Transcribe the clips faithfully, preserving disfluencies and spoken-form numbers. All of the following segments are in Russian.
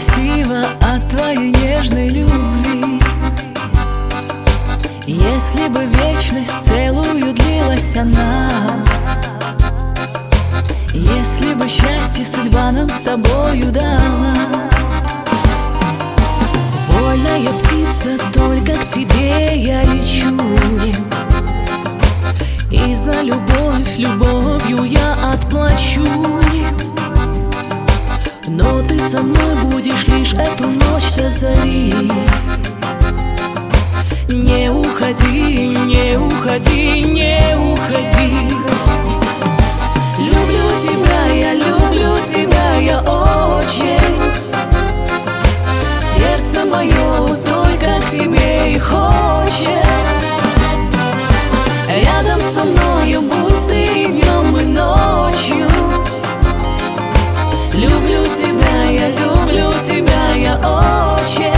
красиво от твоей нежной любви. Если бы вечность целую длилась она, если бы счастье судьба нам с тобою дала. Вольная птица, только к тебе я лечу, и за любовь любовью я отплачу. Но ты со мной будешь лишь эту ночь до зари. Не уходи, не уходи, не уходи. Люблю тебя, я люблю тебя, я очень. Сердце мое только к тебе и хочет. Рядом со мною будь ты и днем, и ночью. Люблю тебя, я люблю тебя, я очень.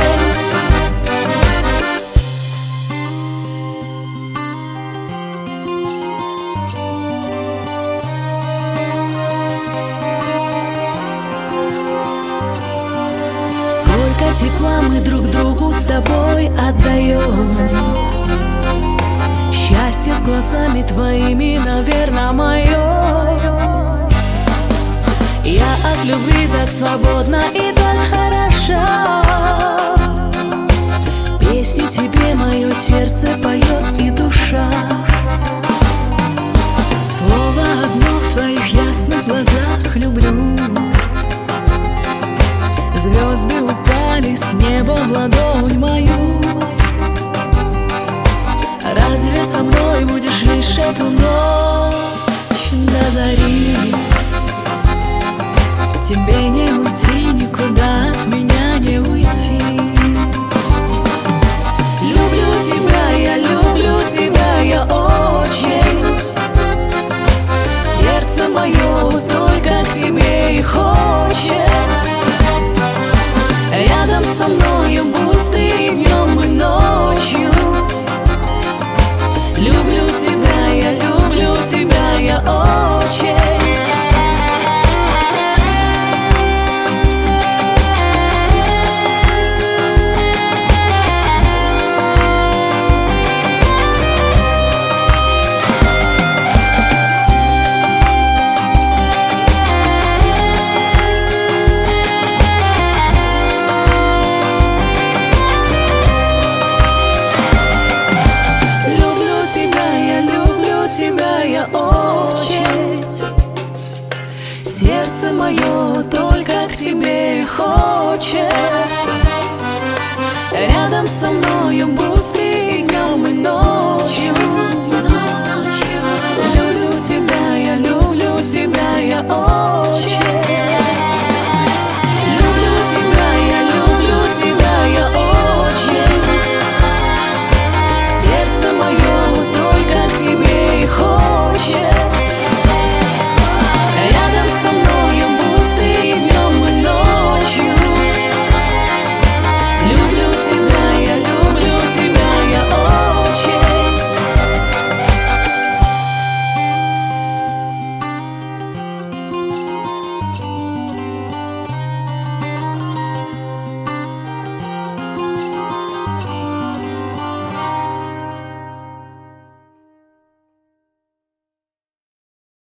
Сколько тепла мы друг другу с тобой отдаем. Счастье с глазами твоими, наверное, мое. Я от любви так свободна и так хороша. Песню тебе мое сердце поет и душа. Слово одно в твоих ясных глазах люблю. Звезды упали с неба в ладонь мою. Разве со мной будешь лишь эту ночь до зари? Тебе не уйти, никуда от меня не уйти. Люблю тебя, я люблю тебя, я очень. Сердце мое только к тебе и хочет. Рядом со мною будь ты и днем, и ночью. Люблю тебя, я люблю тебя, я очень. Сердце мое только к тебе хочет.